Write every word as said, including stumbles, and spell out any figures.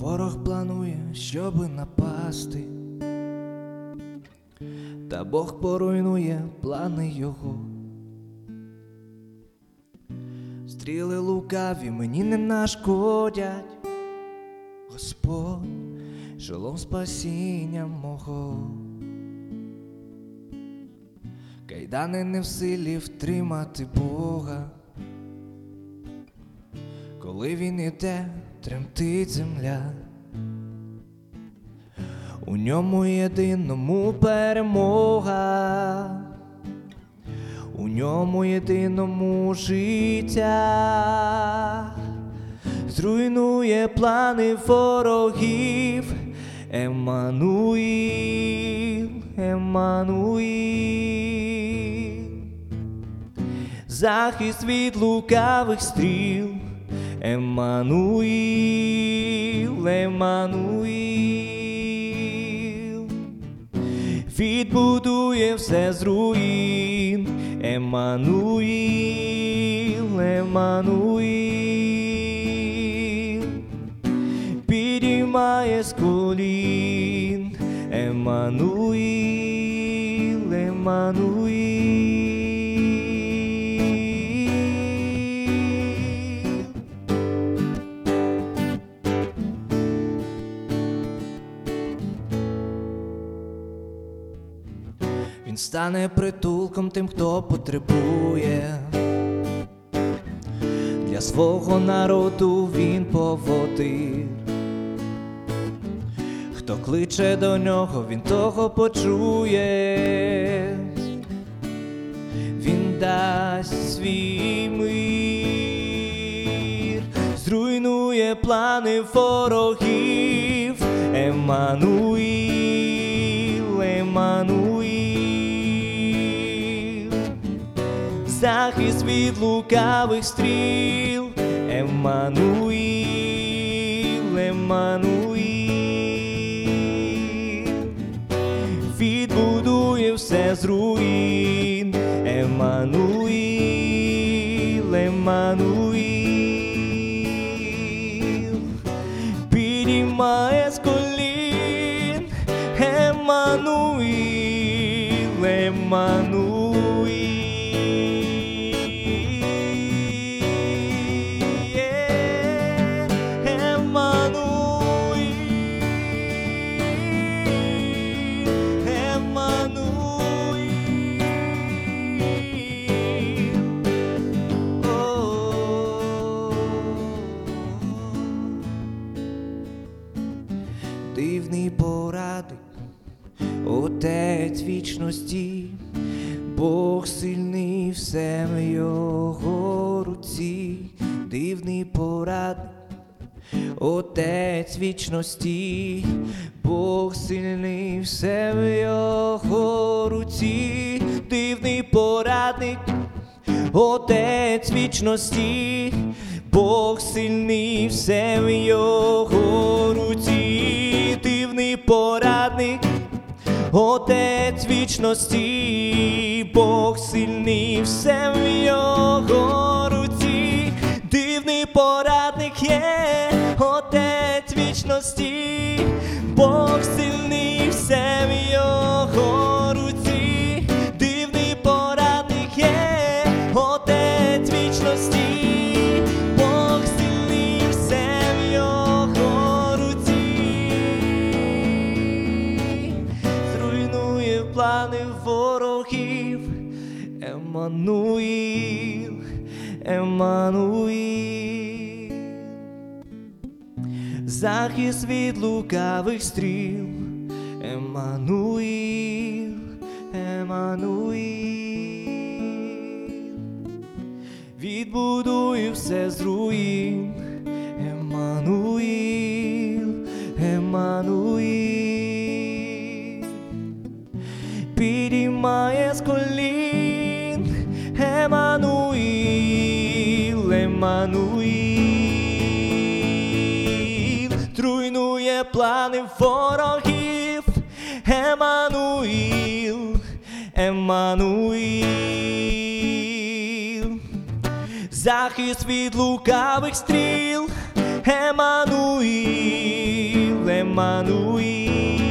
Ворог планує, щоби напасти, та Бог поруйнує плани його. Стріли лукаві мені не нашкодять, Господь шолом спасіння мого. Кайдани не в силі втримати Бога, коли Він іде, тремтить земля. У ньому єдиному перемога, у ньому єдиному життя. Зруйнує плани ворогів Еммануїл, Еммануїл. Захист від лукавих стріл Еммануїл, Еммануїл. Відбудує все з руїн Еммануїл, Еммануїл. Підіймає з колін Еммануїл, Еммануїл. Він стане притулком тим, хто потребує. Для свого народу він поводир. Хто кличе до нього, він того почує. Він дасть свій мир, зруйнує плани ворогів Еммануїл, Еммануїл. Захист від лукавих стріл Еммануїл, Еммануїл. Відбудує все з руїн Еммануїл, Еммануїл. Підіймає з колін Еммануїл, Еммануїл. Дивний порадник, Отець вічності, Бог сильний, все в його руці. Дивний порадник, Отець вічності, Бог сильний, все в його руці. Дивний порадник, Отець вічності, Бог сильний, все в його руці. Дивний порадник, Отець вічності, Бог сильний, все в його руці. Дивний порадник є, Отець вічності, Бог сильний, все в його руці. Дивний порадник є, Отець вічності, Бог сильний, все в його руці. Зруйнує плани ворогів Еммануїл, Еммануїл. Захист від лукавих стріл Еммануїл, Еммануїл. Відбудує все з руїн Еммануїл, Еммануїл. Підіймає з колін Еммануїл, Еммануїл. Труйнує плани ворогів Еммануїл, Еммануїл. Захист від лукавих стріл Еммануїл, Еммануїл.